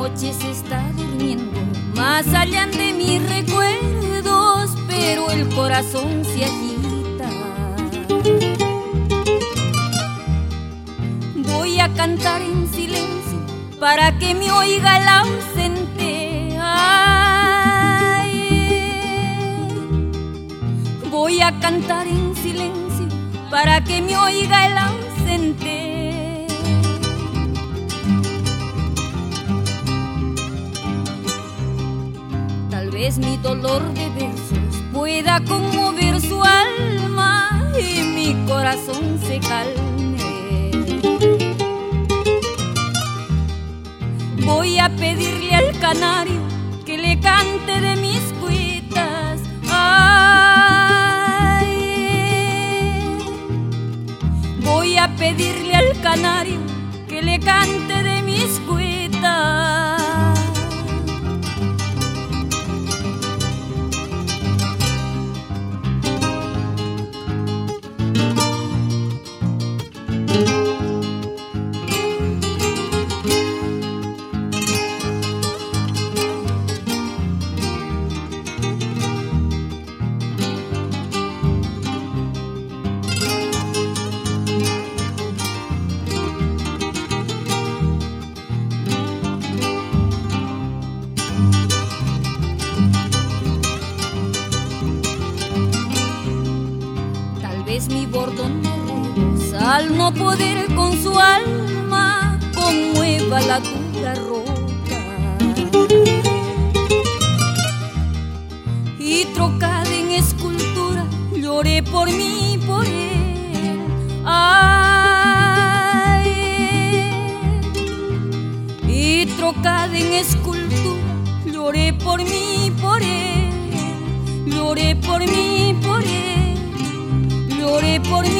noche se está durmiendo, más allá de mis recuerdos, pero el corazón se agita. Voy a cantar en silencio para que me oiga el ausente. Ay, voy a cantar en silencio para que me oiga el ausente. Tal vez mi dolor de versos pueda conmover su alma y mi corazón se calme. Voy a pedirle al canario que le cante de mis cuitas. Ay, voy a pedirle al canario que le cante de mis cuitas. Mi bordón de rosas, al no poder con su alma, conmueva la dura roca. Y trocada en escultura, lloré por mí y por él. Ay, y trocada en escultura, lloré por mí y por él. Lloré por mí y por él. Lloré por mí.